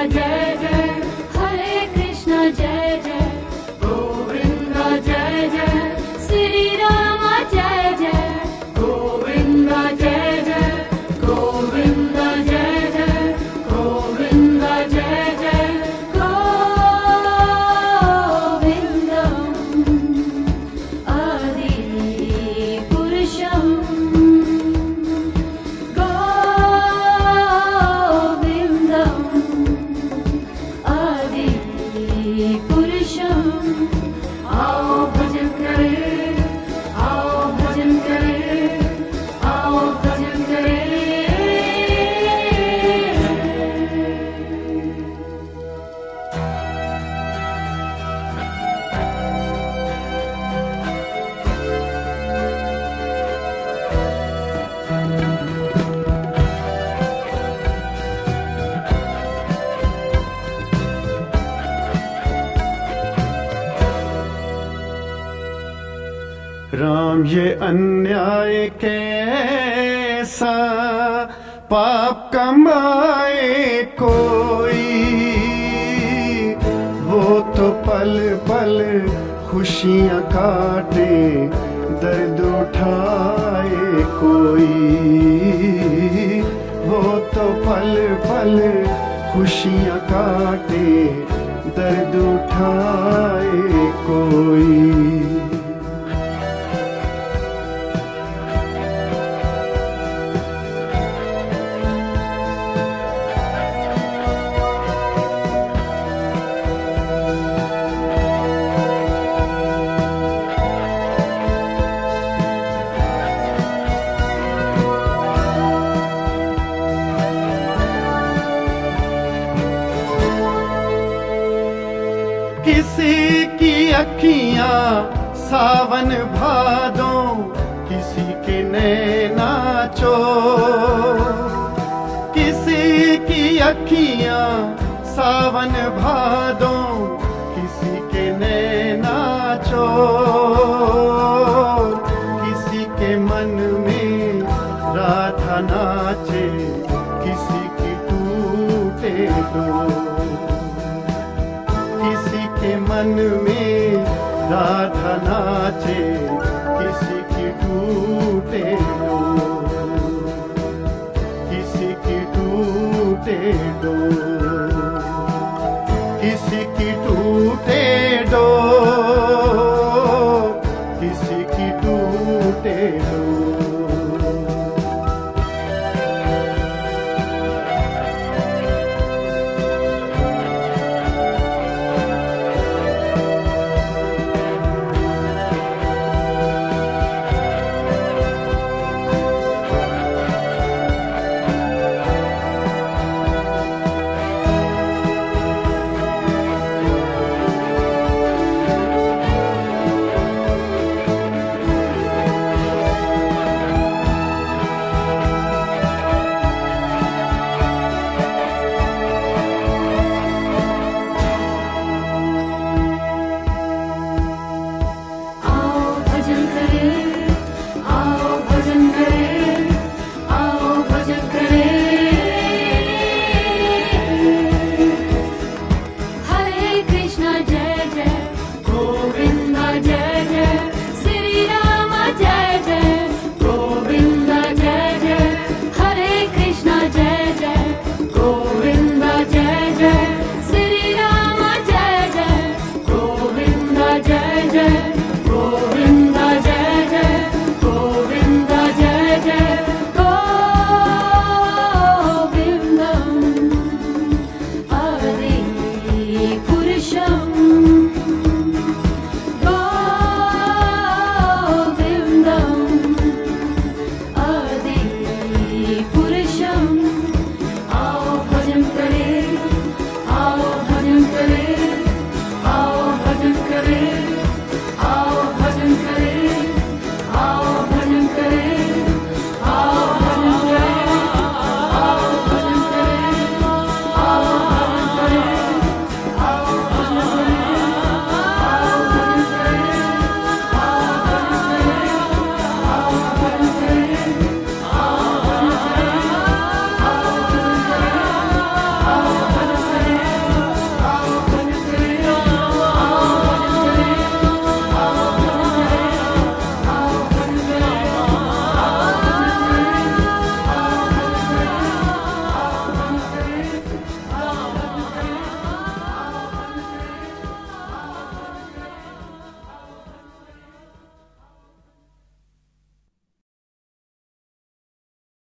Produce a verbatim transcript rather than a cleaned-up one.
जय जय, हरे कृष्ण जय जय, गोविंद जय जय, श्री राम जय जय, गोविंद जय जय, गोविंद जय जय, गोविंद जय जय, गोविंदम आदि पुरुषम, गोविंदम आदि पुरुषम। आओ भजन करें, आओ भजन करें, आओ भजन करें। राम ये अन्याय कैसा पाप कमाए कोई, वो तो पल पल खुशियाँ काटे दर्द उठाए कोई, वो तो पल पल खुशियाँ काटे दर्द उठाए कोई। किसी की अखियां सावन भादों, किसी के नैना चोर, किसी की अखियां सावन भादों, किसी के नैना चोर, किसी के मन में राधा नाचे, किसी की टूटे डोर, किसी के मन में राधा नाचे, किसी की टूटे डोर, किसी की टूटे डोर, किसी की टूटे डोर, किसी की टूटे डोर।